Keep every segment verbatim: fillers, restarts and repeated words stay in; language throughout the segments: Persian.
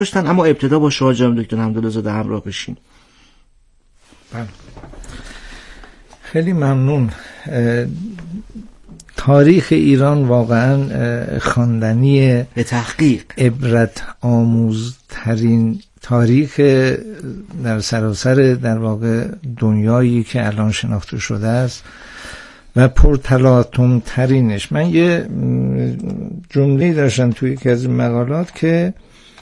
داشتن. اما ابتدا با شاه جان دکتر حمدالله زاده همراه بشیم. بله. خیلی ممنون. تاریخ ایران واقعا خواندنی به تحقیق عبرت آموزترین تاریخ در سراسر در واقع دنیایی که الان شناخته شده است و پرتلاطم ترینش. من یه جمله داشتم توی یکی از مقالات که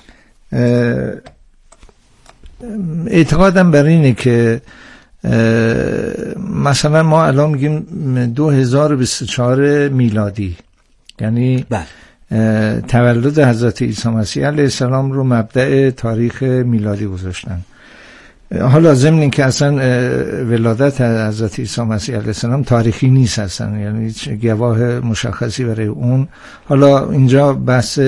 اعتقادم بر اینه که مثلا ما الان میگیم دو هزار و بیست و چهار میلادی، یعنی بله. تولد حضرت عیسی مسیح علیه السلام رو مبدأ تاریخ میلادی گذاشتن. حالا ضمن این که اصلا ولادت حضرت عیسی مسیح علیه السلام تاریخی نیست اصلا، یعنی گواه مشخصی برای اون. حالا اینجا بحث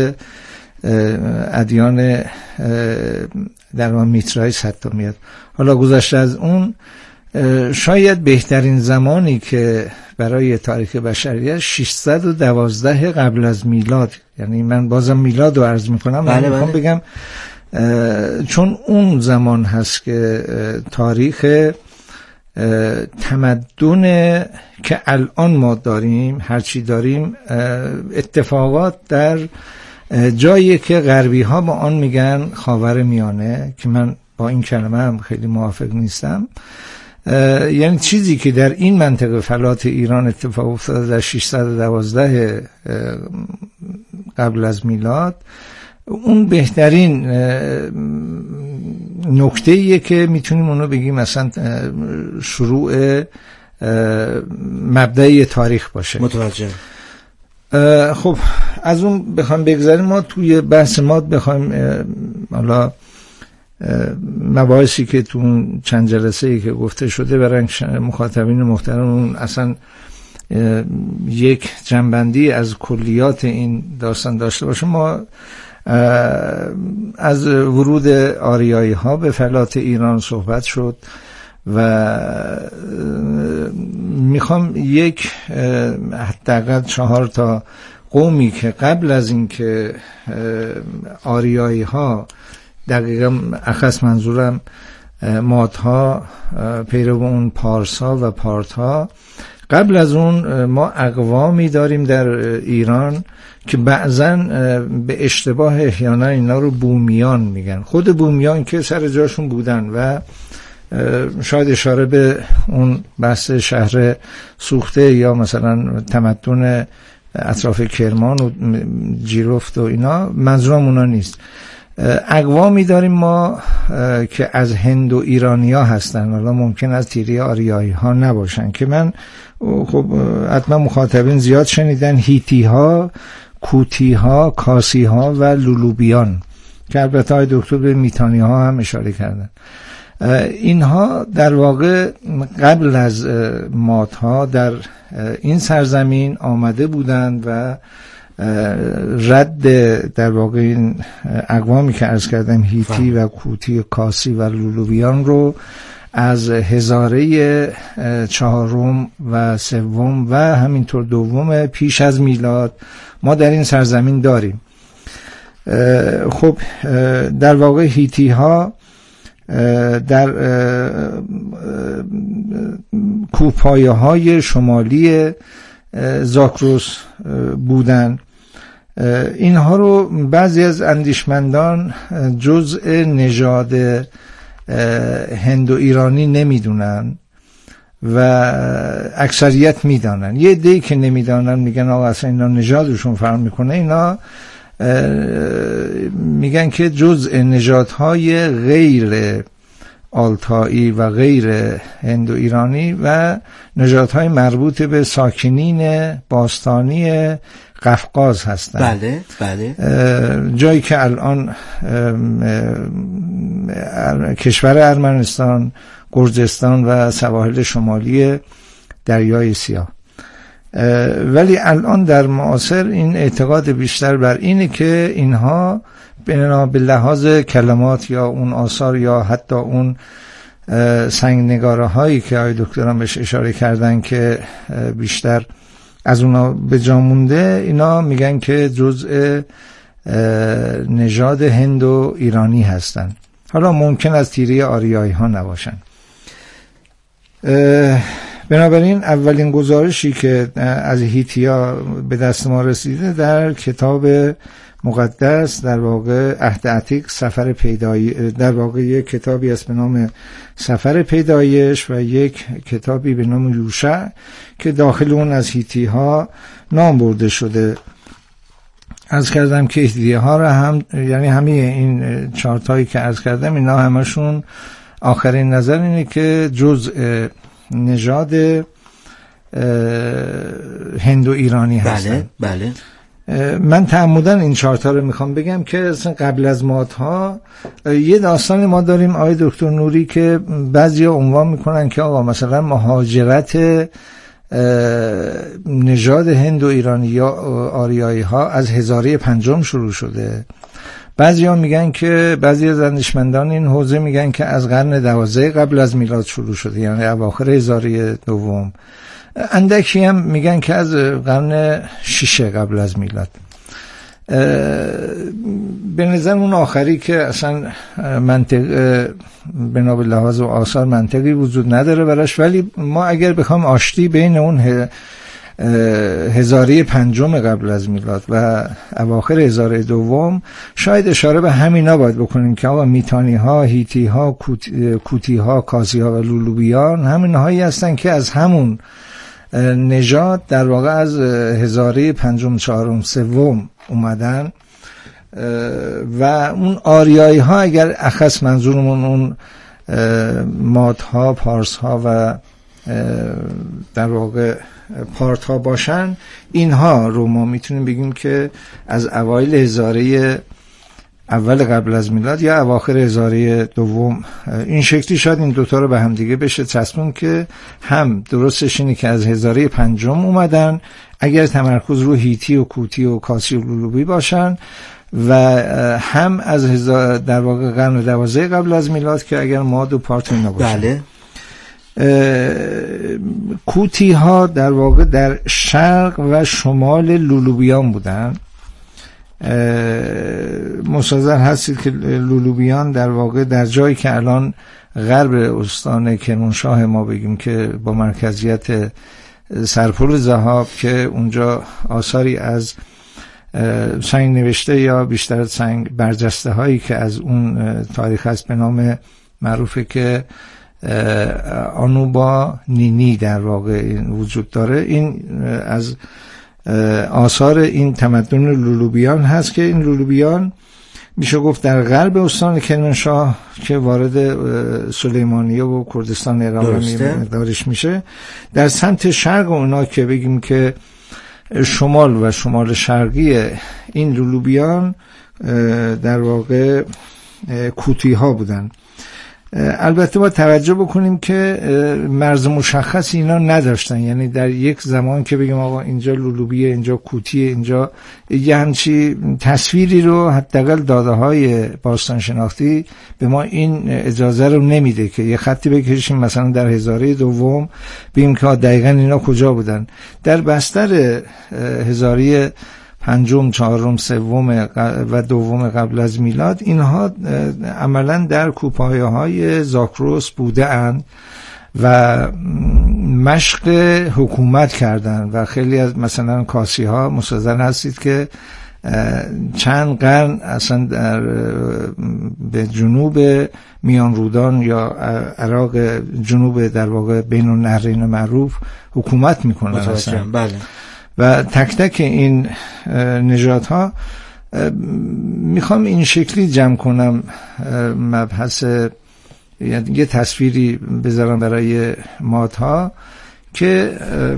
ادیان در واقع میترائیس حتی میاد. حالا گذشته از اون، شاید بهترین زمانی که برای تاریخ بشریت ششصد و دوازده قبل از میلاد، یعنی من بازم میلاد رو عرض میکنم، بله من میخوام بگم چون اون زمان هست که تاریخ تمدن که الان ما داریم، هرچی داریم، اتفاقات در جایی که غربی ها با آن میگن خاور میانه، که من با این کلمه هم خیلی موافق نیستم، یعنی چیزی که در این منطقه فلات ایران اتفاق افتاده در ششصد و دوازده قبل از میلاد، اون بهترین نکته‌ایه که میتونیم اونو بگیم مثلا شروع مبدأ تاریخ باشه. متوجه. خب از اون بخوام بگذاریم، ما توی بحث ما بخوایم حالا مباحثی که تو چند جلسه‌ای که گفته شده برای مخاطبین محترم اون اصلا یک جنبندی از کلیات این داستان داشته باشه، ما از ورود آریایی ها به فلات ایران صحبت شد و میخوام یک حداقل چهار تا قومی که قبل از این که آریایی ها، دقیقا اخص منظورم مادها، پیرو اون پارسا و پارتها، قبل از اون ما اقوامی داریم در ایران که بعضا به اشتباه احیانا اینا رو بومیان میگن. خود بومیان که سر جاشون بودن و شاید اشاره به اون بحث شهر سوخته یا مثلا تمدن اطراف کرمان و جیرفت و اینا، منظورم اونا نیست. اقوامی داریم ما که از هند و ایرانیا هستن، حالا ممکن از تیری آریایی ها نباشن، که من خب حتما مخاطبین زیاد شنیدن، هیتی ها، کوتی ها، کاسی ها و لولوبیان، که البته های دکتر به میتانی ها هم اشاره کردن. اینها در واقع قبل از مادها در این سرزمین آمده بودند و رد در واقع این اقوامی که عرض کردم، هیتی و کوتی، کاسی و لولویان رو از هزاره چهارم و سوم و همینطور دوم پیش از میلاد ما در این سرزمین داریم. خب در واقع هیتی ها در کوپایه های شمالی زاگرس بودن. اینها رو بعضی از اندیشمندان جزء نژاد هندو ایرانی نمیدونن و اکثریت میدانن. یه عده‌ای که نمیدانن میگن آقا اصلا اینا نژادشون فرق میکنه. اینا میگن که جزء نژادهای غیر آلتایی و غیر هندو ایرانی و نژادهای مربوط به ساکنین باستانی قفقاز هستند. بله بله. جایی که الان کشور ارمنستان، گرجستان و سواحل شمالی دریای سیاه. ولی الان در معاصر این اعتقاد بیشتر بر اینه که اینها به لحاظ کلمات یا اون آثار یا حتی اون سنگنگاره هایی که آقای دکتران بهش اشاره کردن که بیشتر از اونا به جا مونده، اینا میگن که جزء نژاد هند و ایرانی هستند. حالا ممکن است تیره آریایی ها نباشن. بنابراین اولین گزارشی که از هیتیا به دست ما رسیده در کتاب مقدس، در واقع عهد عتیق، سفر پیدایش، در واقع یک کتابی است به نام سفر پیدایش و یک کتابی به نام یوشع که داخل اون از هیتی ها نام برده شده. عرض کردم که هیتی ها را هم، یعنی همه این چارت هایی که عرض کردم، اینا همشون آخرین نظر اینه که جزء نژاد هندو ایرانی هستن. بله بله. من تعمدن این چارت ها رو میخوام بگم که اصلا قبل از مادها یه داستان ما داریم آقای دکتر نوری که بعضیا عنوان میکنن که آقا مثلا مهاجرت نژاد هند و ایرانی یا آریایی ها از هزاره پنجم شروع شده. بعضیا میگن که بعضی از دانشمندان این حوزه میگن که از قرن دوازده قبل از میلاد شروع شده، یعنی اواخر هزاره دوم. اندکی هم میگن که از قرن شش قبل از میلاد. به نظر اون آخری که اصلا منطق بنا به لحاظ و آثار منطقی وجود نداره براش، ولی ما اگر بخوام آشتی بین اون هزاره پنجم قبل از میلاد و اواخر هزاره دوم، شاید اشاره به همینا باید بکنیم که آقا میتانی ها، هیتی ها، کوتی ها، کاسی ها و لولوبیان همین هایی هستن که از همون نژاد در واقع از هزاره پنجم، چهارم، سوم اومدن. و اون آریایی ها اگر اخص منظورمون اون مادها، پارس ها و در واقع پارت ها باشن، اینها رو ما میتونیم بگیم که از اوایل هزاره اول قبل از میلاد یا اواخر هزاره دوم، این شکلی شاید این دوتا رو به هم دیگه بشه چسبون که هم درستش اینه که از هزاره پنجم اومدن اگر تمرکز رو هیتی و کوتی و کاسی و لولوبی باشن، و هم از هزار در واقع قرن دوازده قبل از میلاد که اگر ماد و پارت اینا باشن. بله. کوتی ها در واقع در شرق و شمال لولوبیان بودن. مستحضر هستید که لولوبیان در واقع در جایی که الان غرب استان کرمانشاه ما بگیم که با مرکزیت سرپل ذهاب، که اونجا آثاری از سنگ نوشته یا بیشتر سنگ برجسته هایی که از اون تاریخ هست به نام معروفه که آنوبا نینی در واقع وجود داره. این از آثار این تمدن لولوبیان هست که این لولوبیان میشه گفت در غرب استان کرمانشاه که وارد سلیمانیه و کردستان عراق مقدارش میشه، در سمت شرق اونا که بگیم که شمال و شمال شرقی این لولوبیان در واقع کوتی ها بودن. البته با توجه بکنیم که مرز مشخص اینا نداشتن، یعنی در یک زمان که بگیم آقا اینجا لولوبیه، اینجا کوتیه، اینجا یه همچی تصویری رو حداقل داده های باستان شناختی به ما این اجازه رو نمیده که یه خطی بکشیم مثلا در هزاره دوم بگیم که دقیقاً اینا کجا بودن. در بستر هزاره پنجم، چهارم، سوم و دوم قبل از میلاد اینها عملا در کوپایه‌های زاکروس بوده اند و مشق حکومت کردن و خیلی از مثلا کاسی ها مستحضر هستید که چند قرن اصلا در به جنوب میان رودان یا عراق جنوب در واقع بین النهرین معروف حکومت میکنن اصلا. بله. و تک تک این نژادها میخوام این شکلی جمع کنم مبحث، یعنی یه تصویری بذارم برای مادها که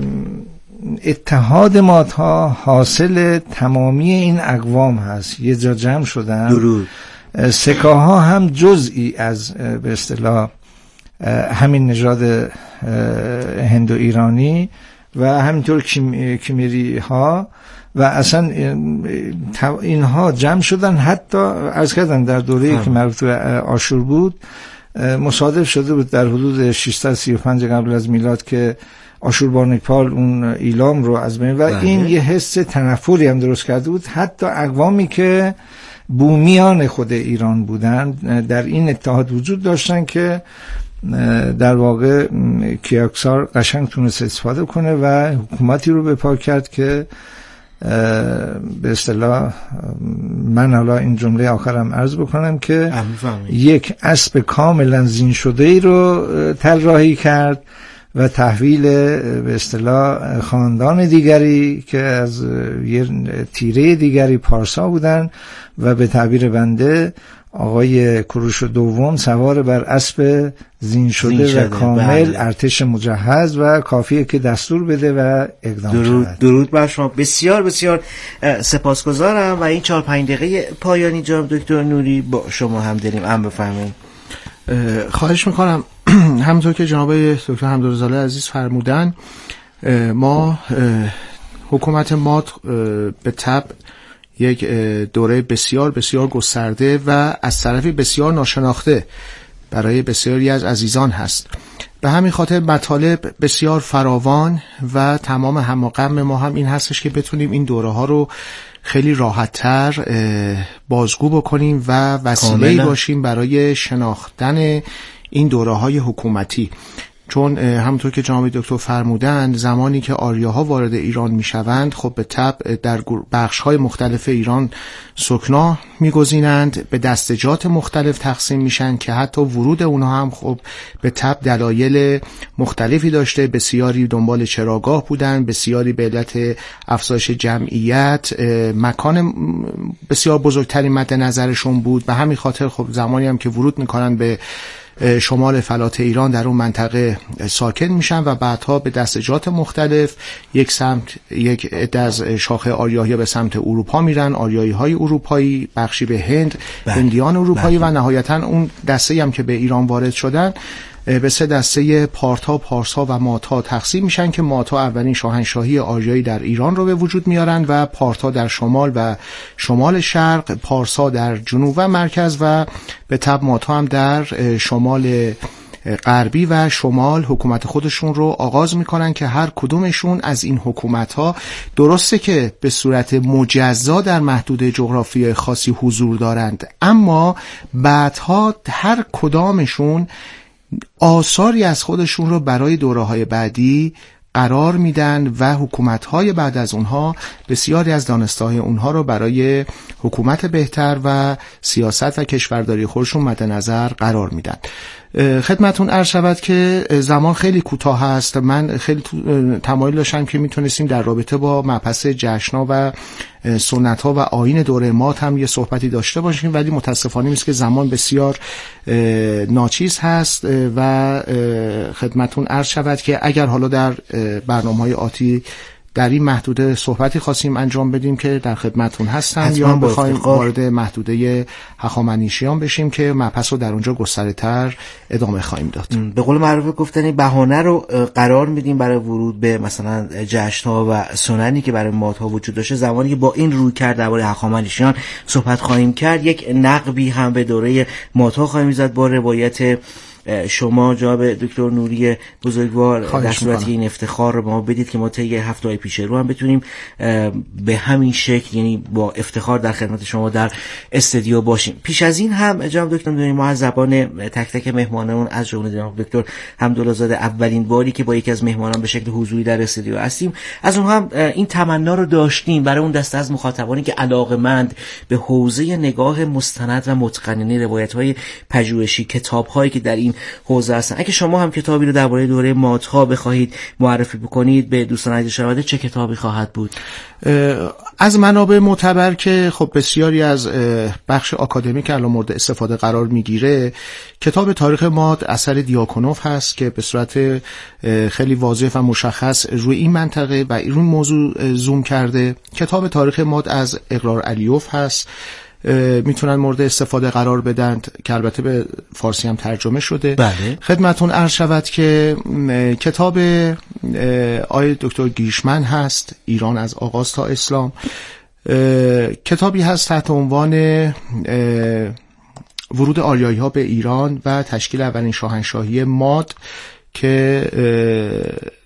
اتحاد مادها حاصل تمامی این اقوام هست، یه جا جمع شدن. درود. سکه ها هم جزئی از به اصطلاح همین نژاد هندو ایرانی و همینطور کیم، کیمیری ها و اصلا اینها جمع شدن. حتی عرض کردن در دوره‌ای که مربوط به آشور بود مصادف شده بود در حدود ششصد و سی و پنج قبل از میلاد که آشوربانیپال اون ایلام رو از بین و بله. این یه حس تنفری هم درست کرده بود. حتی اقوامی که بومیان خود ایران بودن در این اتحاد وجود داشتن که در واقع کیاکسار قشنگ تونست استفاده کنه و حکومتی رو به پا کرد که به اصطلاح من حالا این جمله آخرم عرض بکنم که یک اسب کاملا زین شده ای رو طراحی کرد و تحویل به اصطلاح خاندان دیگری که از یه تیره دیگری پارسا بودن و به تعبیر بنده آقای کوروش دوم سوار بر اسب زین شده, زین شده و کامل بله. ارتش مجهز و کافیه که دستور بده و اقدام درود شود. درود بر شما. بسیار بسیار سپاسگزارم و این چهار پنج دقیقه پایانی جناب دکتر نوری با شما هم داریم. ام بفرمایید. خواهش میکنم. همونطور که جناب دکتر حمدالرزاله عزیز فرمودن، ما حکومت ماد به طبع یک دوره بسیار بسیار گسترده و از طرفی بسیار ناشناخته برای بسیاری از عزیزان هست. به همین خاطر مطالب بسیار فراوان و تمام هم و غم ما هم این هستش که بتونیم این دوره ها رو خیلی راحت‌تر بازگو بکنیم و وسیله‌ای باشیم برای شناختن این دوره‌های حکومتی. چون همونطور که جناب دکتر فرمودند، زمانی که آریاها وارد ایران میشوند خب به طبع در بخش‌های مختلف ایران سکنا میگزینند، به دستجات مختلف تقسیم میشن که حتی ورود اونها هم خب به طبع دلایل مختلفی داشته. بسیاری دنبال چراگاه بودن، بسیاری به علت افزایش جمعیت مکان بسیار بزرگتری مد نظرشون بود. به همین خاطر خب زمانی هم که ورود میکنن به شمال فلات ایران در اون منطقه ساکن میشن و بعدها به دستجات مختلف یک سمت یک عده از شاخه آریایی به سمت اروپا میرن، آریایی های اروپایی، بخشی به هند، بله. هندیان اروپایی بله. و نهایتا اون دسته هم که به ایران وارد شدن به سه دسته پارتا، پارسا و ماتا تقسیم میشن که ماتا اولین شاهنشاهی آریایی در ایران رو به وجود میارن و پارتا در شمال و شمال شرق، پارسا در جنوب و مرکز و به طبع ماتا هم در شمال غربی و شمال حکومت خودشون رو آغاز میکنن که هر کدومشون از این حکومت‌ها درسته که به صورت مجزا در محدود جغرافیای خاصی حضور دارند، اما بعدها هر کدامشون آثاری از خودشون رو برای دوره‌های بعدی قرار میدن و حکومت‌های بعد از اونها بسیاری از دانسته‌های اونها رو برای حکومت بهتر و سیاست و کشورداری خودشون مد نظر قرار میدن. خدمتون عرض شود که زمان خیلی کوتاه هست. من خیلی تمایل داشتم که میتونستیم در رابطه با مبحث جشن‌ها و سنت‌ها و آیین دوره ماد هم یه صحبتی داشته باشیم، ولی متاسفانه نیست که زمان بسیار ناچیز هست و خدمتون عرض شود که اگر حالا در برنامه‌های آتی در این محدوده صحبتی خواستیم انجام بدیم که در خدمتون هستم یا بخوایم وارد محدوده هخامنشیان بشیم که مبحث رو در اونجا گستره‌تر ادامه خواهیم داد. به قول معروف گفتنی بهانه رو قرار میدیم برای ورود به مثلا جشن‌ها و سننی که برای مادها وجود داشته. زمانی که با این روی کرد درباره هخامنشیان صحبت خواهیم کرد، یک نقبی هم به دوره مادها خواهیم زد با روایت شما جناب دکتر نوری بزرگوار در صورتی این افتخار رو ما بدید که ما طی هفته‌های پیش رو هم بتونیم به همین شکل، یعنی با افتخار در خدمت شما در استودیو باشیم. پیش از این هم جناب دکتر نوری ما از زبان تک تک مهمانمون از جمله جناب دکتر حمدالله‌زاده اولین باری که با یکی از مهمانان به شکل حضوری در استودیو هستیم، از اون هم این تمنا رو داشتیم برای اون دسته از مخاطبانی که علاقه‌مند به حوزه نگاه مستند و متقنانه روایت‌های پژوهشی، کتاب‌هایی که در این حوزه هستن، اگه شما هم کتابی رو درباره دوره مادها بخواهید معرفی بکنید به دوستان عزیز شنونده، چه کتابی خواهد بود؟ از منابع معتبر که خب بسیاری از بخش آکادمیک الان مورد استفاده قرار میگیره، کتاب تاریخ ماد اثر دیاکونوف هست که به صورت خیلی واضح و مشخص روی این منطقه و روی موضوع زوم کرده. کتاب تاریخ ماد از اقرار علیوف هست، میتونن مورد استفاده قرار بدن که البته به فارسی هم ترجمه شده. بله. خدمتون عرض شود که کتاب آقای دکتر گیشمن هست، ایران از آغاز تا اسلام، کتابی هست تحت عنوان ورود آریایی ها به ایران و تشکیل اولین شاهنشاهی ماد که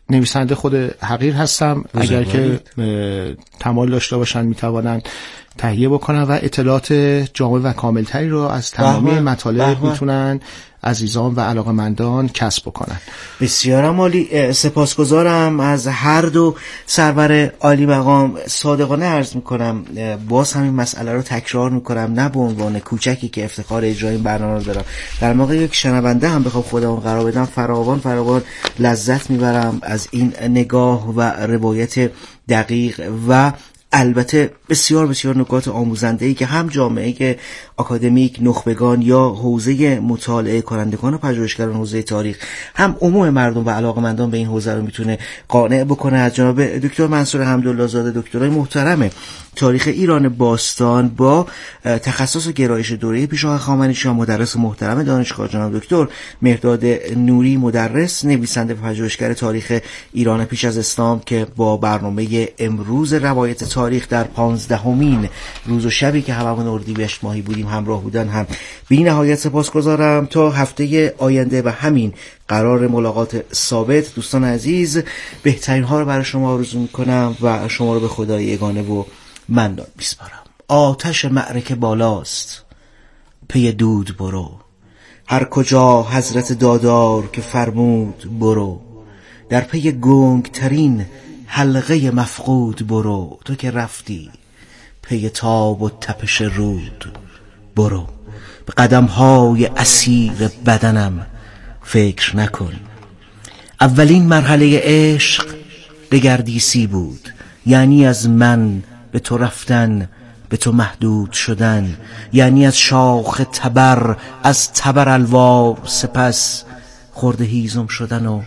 نویسنده خود حقیر هستم. اگر که تمایل داشته باشن میتوانند تهیه بکنن و اطلاعات جامع و کاملتری رو از تمامی مطالب میتونن عزیزان و علاقمندان کسب بکنن. بسیار عالی. سپاسگزارم از هر دو سرور عالی مقام. صادقانه عرض میکنم باز همین مسئله رو تکرار میکنم، نه به عنوان کوچکی که افتخار اجرای این برنامه رو دارم، در موقع یک شنونده هم بخوام خودم قرار بدم فراوان فراوان لذت میبرم از این نگاه و روایت دقیق و البته بسیار بسیار نکات آموزنده‌ای که هم جامعه آکادمیک، نخبگان یا حوزه مطالعه کنندگان و پژوهشگران حوزه تاریخ، هم عموم مردم و علاقمندان به این حوزه رو میتونه قانع بکنه. از جناب دکتر منصور حمدالله زاده، دکترای محترم تاریخ ایران باستان با تخصص و گرایش دوره پیشا هخامنشیان، مدرس محترم دانشگاه، جناب دکتر مهرداد نوری، مدرس، نویسنده و پژوهشگر تاریخ ایران پیش از اسلام، که با برنامه امروز روایت تاریخ در پانزدهمین روز و شبی که هممون اردیبهشت ماهی بودیم همراه بودن، هم بی نهایت سپاسگزارم. تا هفته آینده و همین قرار ملاقات ثابت، دوستان عزیز بهترین ها رو برای شما آرزو میکنم و شما رو به خدای یگانه و منان میسپارم. آتش معرکه بالاست، پی دود برو، هر کجا حضرت دادار که فرمود برو، در پی گنگ ترین حلقه مفقود برو، تو که رفتی پی تاب و تپش رود برو، به قدم‌های اسیر بدنم فکر نکن. اولین مرحله عشق دگردیسی بود، یعنی از من به تو رفتن، به تو محدود شدن، یعنی از شاخ تبر، از تبر الوار سپس خرد هیزم شدن و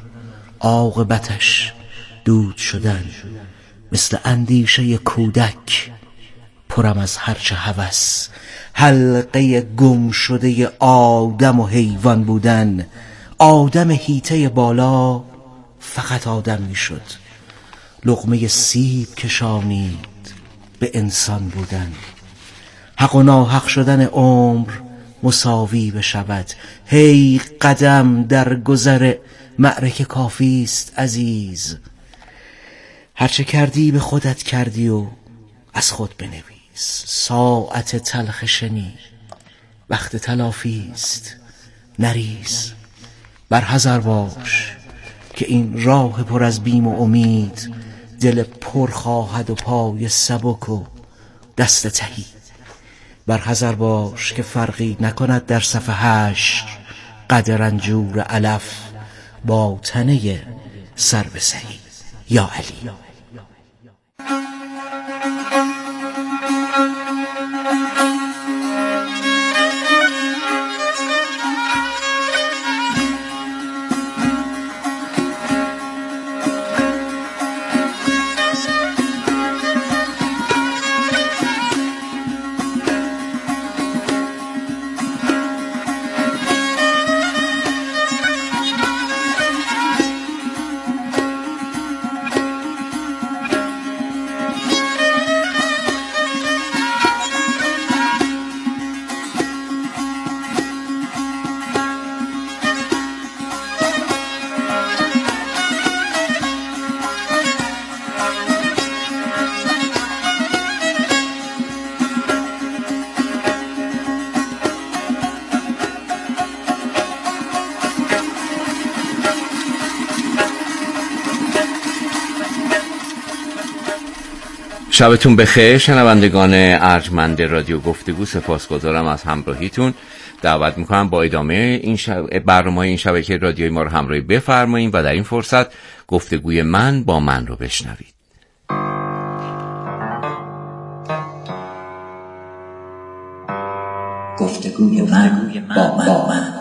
عاقبتش دود شدن، مثل اندیشه کودک پرم از هرچه هوس، حلقه گم شده آدم و حیوان بودن. آدم هیته بالا فقط آدم می شد، لقمه سیب کشانید به انسان بودن. حق و ناحق شدن عمر مساوی بشود، هی قدم در گذر معرکه کافی است عزیز. هرچه کردی به خودت کردی و از خود بنویس. ساعت تلخ شنی وقت تلافی است، نریز بر حذر باش که این راه پر از بیم و امید، دل پر خواهد و پای سبک و دست تهی. بر حذر باش که فرقی نکند در صف هشت قد رنجور علف با تنه سر به سهی. یا علی. شبتون بخیر شنوندگان ارجمند رادیو گفتگو. سپاسگزارم از همراهیتون. دعوت میکنم با ادامه این شب... برنامه این شبکه رادیویی ما رو همراهی بفرمایید و در این فرصت گفتگوی من با من رو بشنوید. گفتگوی من با من, با من.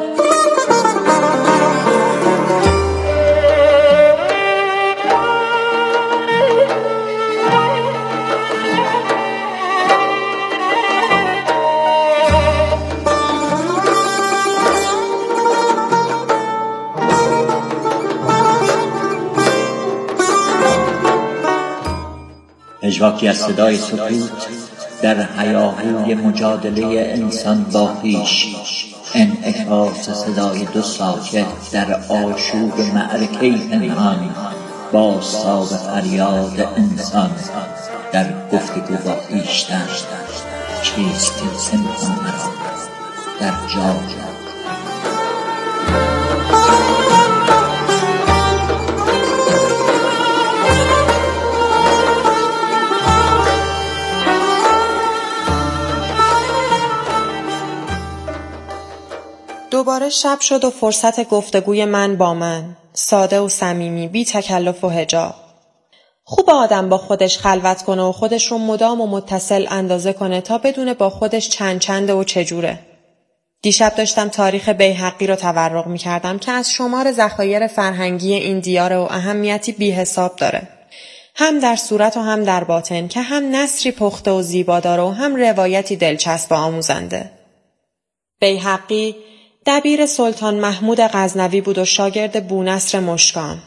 پژواکی از صدای سکوت در هیاهوی مجادله انسان با خویش، انعکاس صدای دو ساکت در آشوب معرکه پنهان با صاب فریاد انسان در گفتگو با خویشتن چیست زنده مرا در جا. دوباره شب شد و فرصت گفتگوی من با من، ساده و صمیمی، بی تکلف و حجاب. خوب آدم با خودش خلوت کنه و خودش رو مدام و متصل اندازه کنه تا بدونه با خودش چند چنده و چجوره. دیشب داشتم تاریخ بیهقی رو تورق می کردم که از شمار ذخایر فرهنگی این دیاره و اهمیتی بی حساب داره. هم در صورت و هم در باطن، که هم نثری پخته و زیبا داره و هم روایتی دلچسب و آموزنده. بیهقی دبیر سلطان محمود غزنوی بود و شاگرد بونصر مشکان.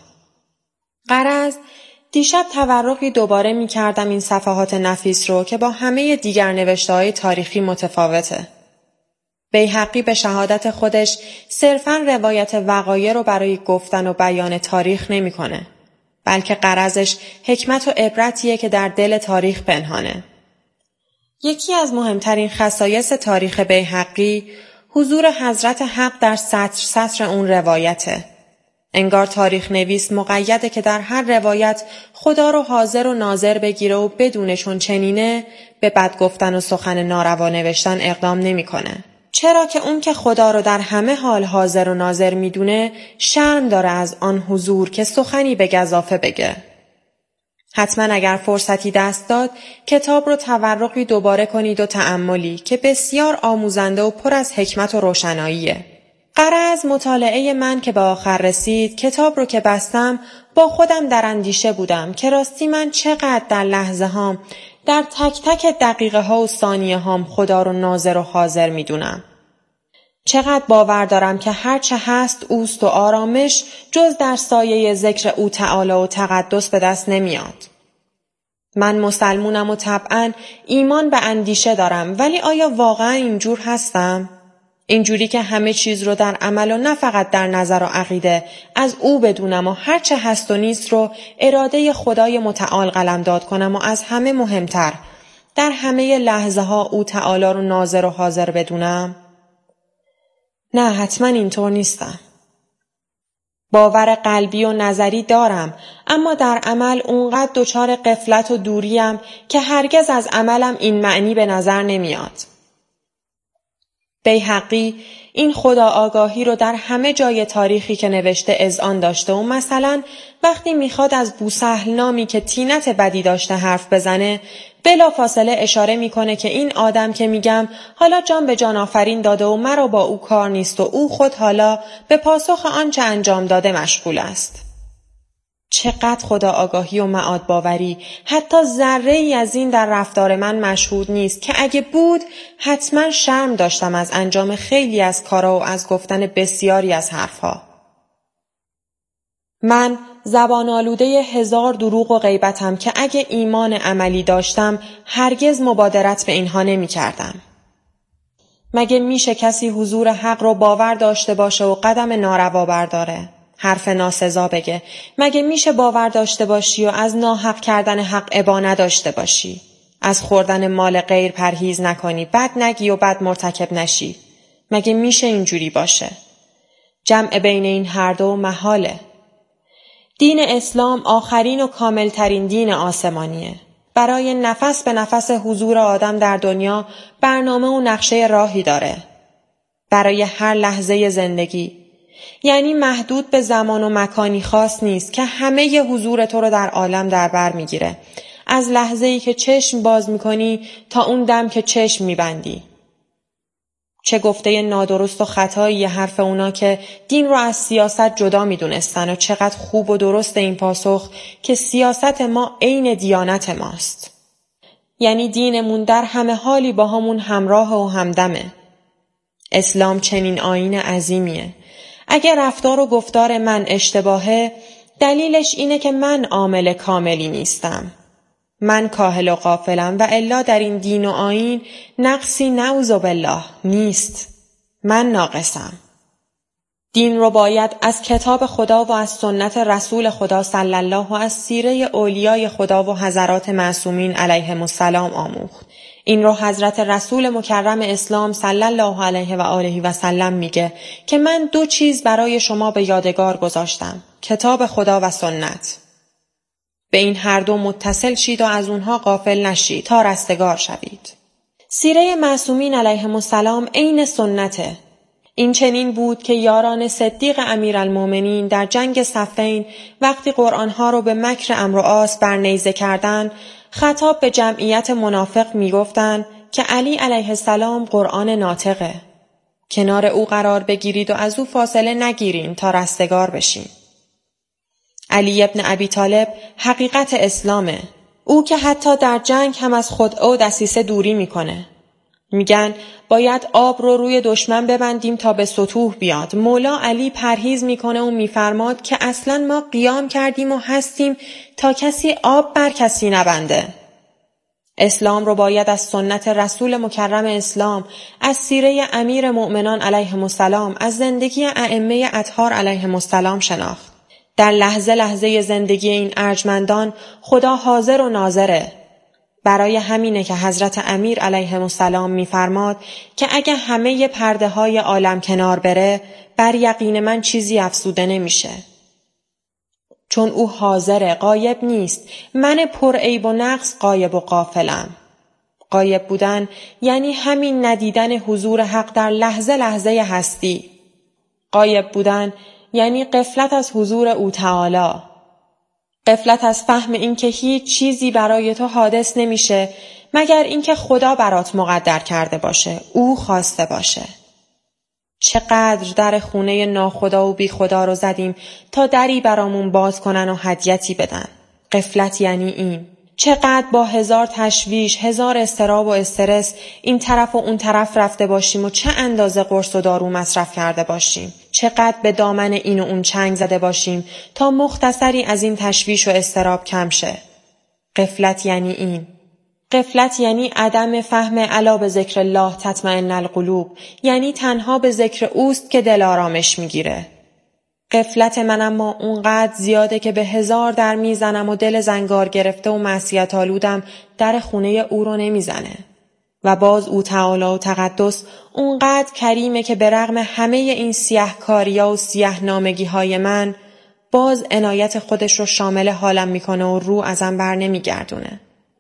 غرض دیشب تورقی دوباره می کردم این صفحات نفیس رو که با همه دیگر نوشته‌های تاریخی متفاوته. بیهقی به شهادت خودش صرفاً روایت وقایع رو برای گفتن و بیان تاریخ نمی کنه، بلکه غرضش حکمت و عبرتیه که در دل تاریخ پنهانه. یکی از مهمترین خصایص تاریخ بیهقی حضور حضرت حق در سطر سطر اون روایته. انگار تاریخ نویس مقیده که در هر روایت خدا رو حاضر و ناظر بگیره و بدونه چون چنینه به بد گفتن و سخن ناروا نوشتن اقدام نمیکنه. چرا که اون که خدا رو در همه حال حاضر و ناظر میدونه شرم داره از آن حضور که سخنی به گزافه بگه. حتما اگر فرصتی دست داد کتاب رو تورقی دوباره کنید و تأملی که بسیار آموزنده و پر از حکمت و روشناییه. غرض مطالعه من که به آخر رسید، کتاب رو که بستم با خودم در اندیشه بودم که راستی من چقدر در لحظه هام، در تک تک دقیقه ها و ثانیه هام خدا رو ناظر و حاضر می دونم. چقدر باور دارم که هرچه هست اوست و آرامش جز در سایه ذکر او تعالی و تقدس به دست نمیاد. من مسلمونم و طبعاً ایمان به اندیشه دارم، ولی آیا واقعا اینجور هستم؟ اینجوری که همه چیز رو در عمل و نه فقط در نظر و عقیده از او بدونم و هرچه هست و نیست رو اراده خدای متعال قلمداد کنم و از همه مهمتر در همه لحظه ها او تعالی رو ناظر و حاضر بدونم؟ نه، حتما اینطور نیستم. باور قلبی و نظری دارم، اما در عمل اونقدر دچار غفلت و دوریم که هرگز از عملم این معنی به نظر نمیاد. بیهقی این خدا آگاهی رو در همه جای تاریخی که نوشته اذعان داشته و مثلا وقتی میخواد از بوسهل نامی که طینت بدی داشته حرف بزنه بلا فاصله اشاره میکنه که این آدم که میگم حالا جان به جان آفرین داده و مرا با او کار نیست و او خود حالا به پاسخ آنچه انجام داده مشغول است. چقدر خدا آگاهی و معاد باوری، حتی ذره ای از این در رفتار من مشهود نیست که اگه بود حتما شرم داشتم از انجام خیلی از کارا و از گفتن بسیاری از حرفها. من زبان آلوده هزار دروغ و غیبتم که اگه ایمان عملی داشتم هرگز مبادرت به اینها نمی کردم. مگه میشه کسی حضور حق رو باور داشته باشه و قدم ناروا برداره؟ حرف ناسزا بگه؟ مگه میشه باور داشته باشی و از ناحق کردن حق ابا نداشته باشی؟ از خوردن مال غیر پرهیز نکنی، بد نگی و بد مرتکب نشی؟ مگه میشه اینجوری باشه؟ جمع بین این هر دو محاله. دین اسلام آخرین و کاملترین دین آسمانیه. برای نفس به نفس حضور آدم در دنیا برنامه و نقشه راهی داره. برای هر لحظه زندگی. یعنی محدود به زمان و مکانی خاص نیست که همه ی حضور تو رو در عالم در بر میگیره. از لحظه‌ای که چشم باز میکنی تا اون دم که چشم میبندی. چه گفته نادرست و خطایی حرف اونا که دین رو از سیاست جدا میدونستن و چقدر خوب و درست این پاسخ که سیاست ما عین دیانت ماست. یعنی دینمون در همه حالی با همون همراه و همدمه. اسلام چنین آیین عظیمیه. اگر رفتار و گفتار من اشتباهه، دلیلش اینه که من عامل کاملی نیستم. من کاهل و غافلم و الا در این دین و آیین نقصی نعوذ بالله نیست. من ناقصم. دین رو باید از کتاب خدا و از سنت رسول خدا صلی الله و از سیره اولیای خدا و حضرات معصومین علیهم السلام آموخت. این رو حضرت رسول مکرم اسلام صلی الله علیه و آله و سلم میگه که من دو چیز برای شما به یادگار گذاشتم: کتاب خدا و سنت. به این هر دو متصل شید و از اونها غافل نشید تا رستگار شوید. سیره معصومین علیهم السلام عین سنته. این چنین بود که یاران صدیق امیرالمومنین در جنگ صفین وقتی قرآنها رو به مکر عمرو و عاص بر نیزه کردن، خطاب به جمعیت منافق می گفتن که علی علیه السلام قرآن ناطقه. کنار او قرار بگیرید و از او فاصله نگیرین تا رستگار بشین. علی ابن ابی طالب حقیقت اسلامه. او که حتی در جنگ هم از خدعه و دسیسه دوری میکنه. میگن باید آب رو روی دشمن ببندیم تا به سطوح بیاد. مولا علی پرهیز میکنه و میفرماد که اصلا ما قیام کردیم و هستیم تا کسی آب بر کسی نبنده. اسلام رو باید از سنت رسول مکرم اسلام، از سیره امیر مؤمنان علیهم السلام، از زندگی ائمه اطهار علیهم السلام شناخت. در لحظه لحظه زندگی این ارجمندان خدا حاضر و ناظره. برای همینه که حضرت امیر علیهم السلام می‌فرماد که اگه همه پرده های عالم کنار بره، بر یقین من چیزی افزوده نمیشه. چون او حاضره، غایب نیست. من پر عیب و نقص غایب و غافلم. غایب بودن یعنی همین ندیدن حضور حق در لحظه لحظه هستی. غایب بودن یعنی غفلت از حضور او تعالی. غفلت از فهم این که هیچ چیزی برای تو حادث نمیشه مگر اینکه خدا برات مقدر کرده باشه، او خواسته باشه. چقدر در خونه ناخدا و بی خدا رو زدیم تا دری برامون باز کنن و هدیتی بدن. غفلت یعنی این. چقدر با هزار تشویش، هزار اضطراب و استرس این طرف و اون طرف رفته باشیم و چه اندازه قرص و دارو مصرف کرده باشیم. چقدر به دامن این و اون چنگ زده باشیم تا مختصری از این تشویش و اضطراب کم شه. غفلت یعنی این. غفلت یعنی عدم فهم الا به ذکر الله تطمئن القلوب، یعنی تنها به ذکر اوست که دل آرامش میگیره. غفلت من اما اونقدر زیاده که به هزار در میزنم و دل زنگار گرفته و معصیت آلودم در خونه او رو نمیزنه. و باز او تعالی و تقدس اونقدر کریمه که به رغم همه این سیاه کاریا و سیاه نامگی های من، باز عنایت خودش رو شامل حالم میکنه و رو ازم بر نمیگردونه.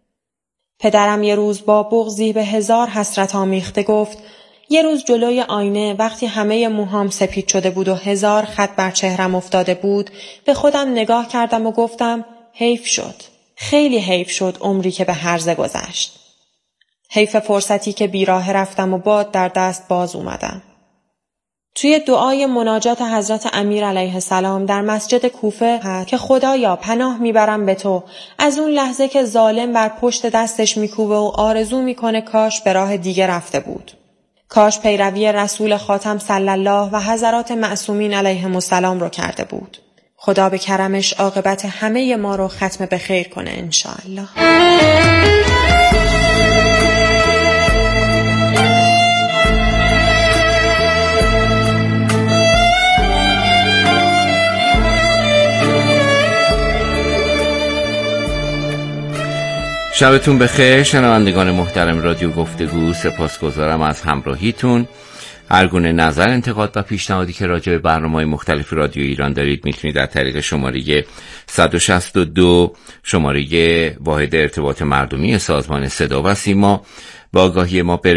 پدرم یه روز با بغضی به هزار حسرت آمیخته گفت: یه روز جلوی آینه وقتی همه موهام سپید شده بود و هزار خط بر چهرم افتاده بود، به خودم نگاه کردم و گفتم حیف شد. خیلی حیف شد عمری که به هرزه گذشت. حیف فرصتی که بیراه رفتم و باد در دست باز اومدم. توی دعای مناجات حضرت امیر علیه السلام در مسجد کوفه هست که خدایا پناه میبرم به تو از اون لحظه که ظالم بر پشت دستش میکوبه و آرزو میکنه کاش به راه دیگه رفته بود. کاش پیروی رسول خاتم صلی الله و حضرات معصومین علیهم السلام رو کرده بود. خدا به کرمش عاقبت همه ما رو ختم به خیر کنه انشاءالله. شبتون بخیر شنوندگان محترم رادیو گفتگو، سپاسگزارم از همراهیتون. هر گونه نظر، انتقاد و پیشنهادی که راجع به برنامه‌های مختلف رادیو ایران دارید میتونید در طریق شماره صد و شصت و دو شماره واحد ارتباط مردمی سازمان صدا و سیما با آگاهی ما